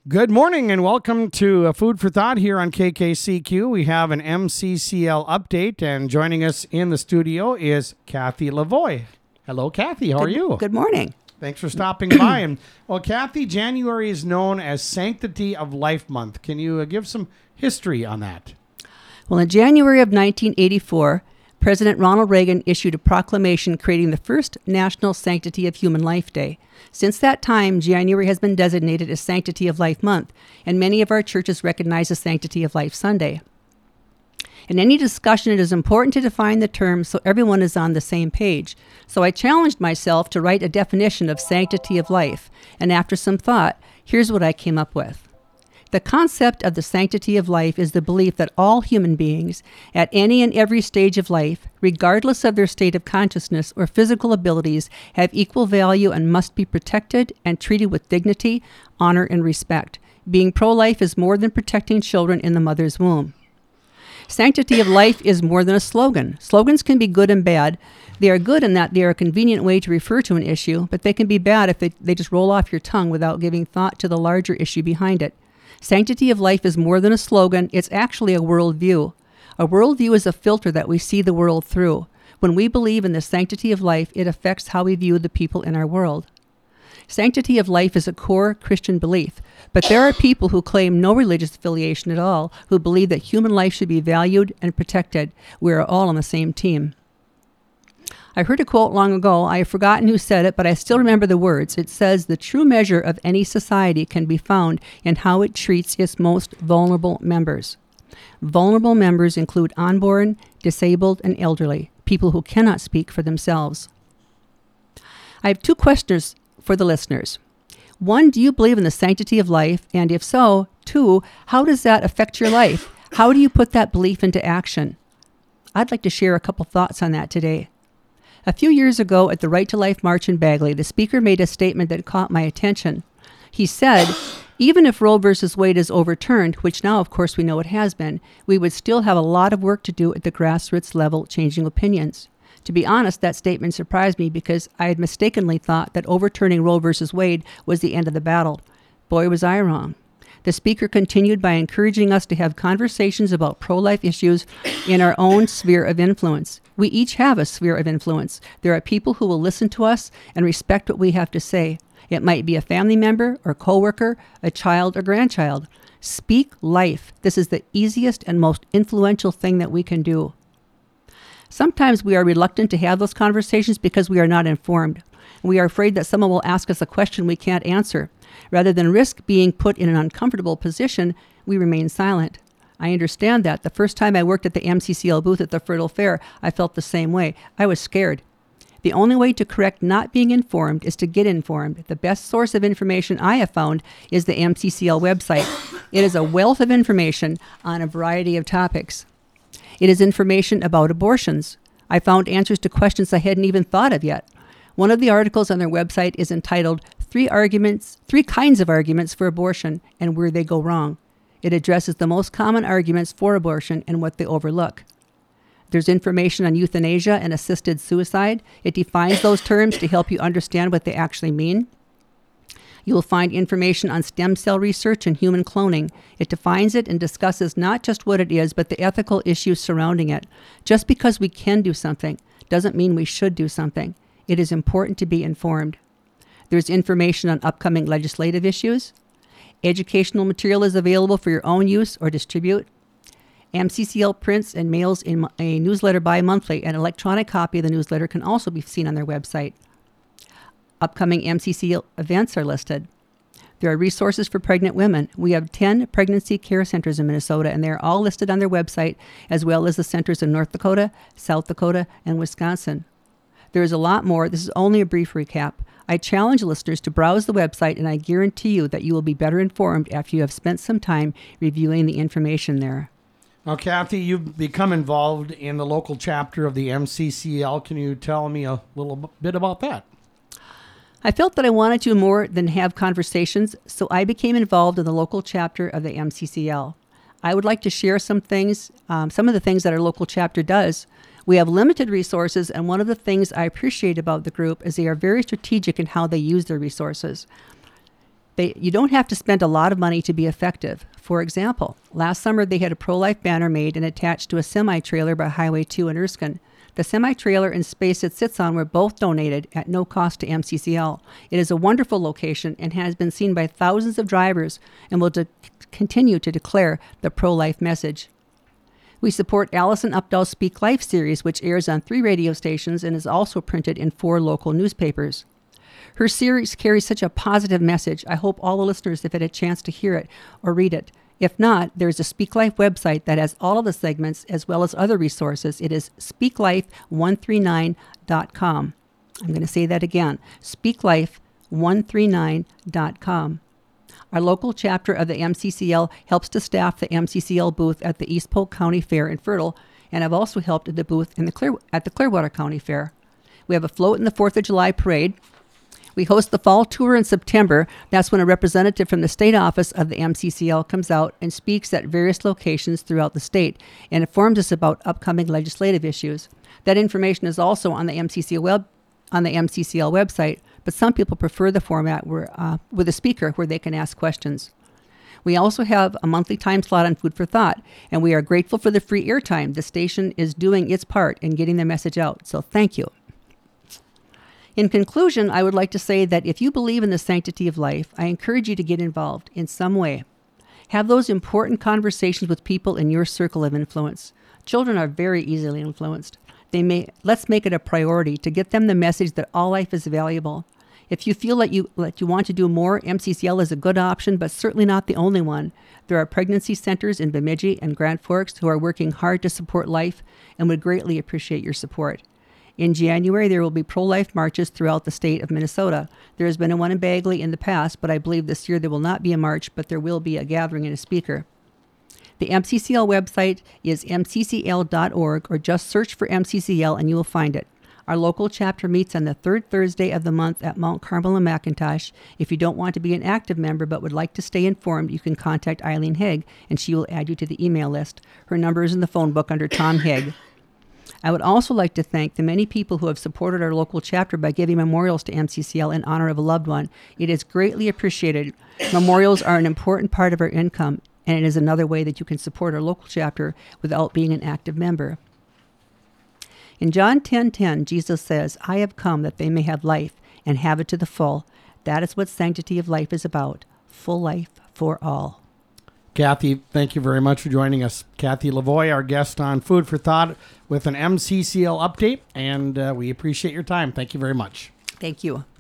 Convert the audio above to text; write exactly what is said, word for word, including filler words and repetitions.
Good morning and welcome to uh, Food for Thought here on K K C Q. We have an M C C L update, and joining us in the studio is Kathy Lavoie. Hello, Kathy. How good, are you? Good morning. Thanks for stopping by. And well, Kathy, January is known as Sanctity of Life Month. Can you uh, give some history on that? Well, in January of nineteen eighty-four, President Ronald Reagan issued a proclamation creating the first National Sanctity of Human Life Day. Since that time, January has been designated as Sanctity of Life Month, and many of our churches recognize the Sanctity of Life Sunday. In any discussion, it is important to define the term so everyone is on the same page. So I challenged myself to write a definition of sanctity of life, and after some thought, here's what I came up with. The concept of the sanctity of life is the belief that all human beings, at any and every stage of life, regardless of their state of consciousness or physical abilities, have equal value and must be protected and treated with dignity, honor, and respect. Being pro-life is more than protecting children in the mother's womb. Sanctity of life is more than a slogan. Slogans can be good and bad. They are good in that they are a convenient way to refer to an issue, but they can be bad if they, they just roll off your tongue without giving thought to the larger issue behind it. Sanctity of life is more than a slogan. It's actually a worldview. A worldview is a filter that we see the world through. When we believe in the sanctity of life, it affects how we view the people in our world. Sanctity of life is a core Christian belief, but there are people who claim no religious affiliation at all, who believe that human life should be valued and protected. We are all on the same team. I heard a quote long ago. I have forgotten who said it, but I still remember the words. It says, "The true measure of any society can be found in how it treats its most vulnerable members." Vulnerable members include unborn, disabled, and elderly, people who cannot speak for themselves. I have two questions for the listeners. One, do you believe in the sanctity of life? And if so, two, how does that affect your life? How do you put that belief into action? I'd like to share a couple thoughts on that today. A few years ago at the Right to Life March in Bagley, the speaker made a statement that caught my attention. He said, even if Roe versus Wade is overturned, which now of course we know it has been, we would still have a lot of work to do at the grassroots level changing opinions. To be honest, that statement surprised me because I had mistakenly thought that overturning Roe versus Wade was the end of the battle. Boy, was I wrong. The speaker continued by encouraging us to have conversations about pro-life issues in our own sphere of influence. We each have a sphere of influence. There are people who will listen to us and respect what we have to say. It might be a family member or coworker, a child or grandchild. Speak life. This is the easiest and most influential thing that we can do. Sometimes we are reluctant to have those conversations because we are not informed. We are afraid that someone will ask us a question we can't answer. Rather than risk being put in an uncomfortable position, we remain silent. I understand that. The first time I worked at the M C C L booth at the Fertile Fair, I felt the same way. I was scared. The only way to correct not being informed is to get informed. The best source of information I have found is the M C C L website. It is a wealth of information on a variety of topics. It is information about abortions. I found answers to questions I hadn't even thought of yet. One of the articles on their website is entitled Three Arguments, Three Kinds of Arguments for Abortion and Where They Go Wrong. It addresses the most common arguments for abortion and what they overlook. There's information on euthanasia and assisted suicide. It defines those terms to help you understand what they actually mean. You will find information on stem cell research and human cloning. It defines it and discusses not just what it is, but the ethical issues surrounding it. Just because we can do something doesn't mean we should do something. It is important to be informed. There's information on upcoming legislative issues. Educational material is available for your own use or distribute. M C C L prints and mails in a newsletter bi-monthly. An electronic copy of the newsletter can also be seen on their website. Upcoming M C C L events are listed. There are resources for pregnant women. We have ten pregnancy care centers in Minnesota, and they are all listed on their website, as well as the centers in North Dakota, South Dakota, and Wisconsin. There is a lot more. This is only a brief recap. I challenge listeners to browse the website, and I guarantee you that you will be better informed after you have spent some time reviewing the information there. Now, Kathy, you've become involved in the local chapter of the M C C L. Can you tell me a little bit about that? I felt that I wanted to more than have conversations, so I became involved in the local chapter of the M C C L. I would like to share some things, um, some of the things that our local chapter does. We have limited resources, and one of the things I appreciate about the group is they are very strategic in how they use their resources. They, you don't have to spend a lot of money to be effective. For example, last summer they had a pro-life banner made and attached to a semi-trailer by Highway two in Erskine. The semi-trailer and space it sits on were both donated at no cost to M C C L. It is a wonderful location and has been seen by thousands of drivers and will de- continue to declare the pro-life message. We support Alison Updall's Speak Life series, which airs on three radio stations and is also printed in four local newspapers. Her series carries such a positive message. I hope all the listeners have had a chance to hear it or read it. If not, there's a Speak Life website that has all of the segments as well as other resources. It is speak life one three nine dot com. I'm going to say that again, speak life one three nine dot com. Our local chapter of the M C C L helps to staff the M C C L booth at the East Polk County Fair in Fertile, and I've also helped at the booth in the Clear, at the Clearwater County Fair. We have a float in the fourth of July parade. We host the fall tour in September. That's when a representative from the state office of the M C C L comes out and speaks at various locations throughout the state and informs us about upcoming legislative issues. That information is also on the M C C L web, on the M C C L website, but some people prefer the format where, uh, with a speaker where they can ask questions. We also have a monthly time slot on Food for Thought, and we are grateful for the free airtime. The station is doing its part in getting the message out, so thank you. In conclusion, I would like to say that if you believe in the sanctity of life, I encourage you to get involved in some way. Have those important conversations with people in your circle of influence. Children are very easily influenced. They may let's make it a priority to get them the message that all life is valuable. If you feel that you that you want to do more, M C C L is a good option, but certainly not the only one. There are pregnancy centers in Bemidji and Grand Forks who are working hard to support life and would greatly appreciate your support. In January, there will be pro-life marches throughout the state of Minnesota. There has been a one in Bagley in the past, but I believe this year there will not be a march, but there will be a gathering and a speaker. The M C C L website is m c c l dot org, or just search for M C C L and you will find it. Our local chapter meets on the third Thursday of the month at Mount Carmel and McIntosh. If you don't want to be an active member but would like to stay informed, you can contact Eileen Haig, and she will add you to the email list. Her number is in the phone book under Tom Haig. I would also like to thank the many people who have supported our local chapter by giving memorials to M C C L in honor of a loved one. It is greatly appreciated. Memorials are an important part of our income, and it is another way that you can support our local chapter without being an active member. In John ten ten, Jesus says, "I have come that they may have life and have it to the full." That is what sanctity of life is about. Full life for all. Kathy, thank you very much for joining us. Kathy Lavoie, our guest on Food for Thought with an M C C L update, and uh, we appreciate your time. Thank you very much. Thank you.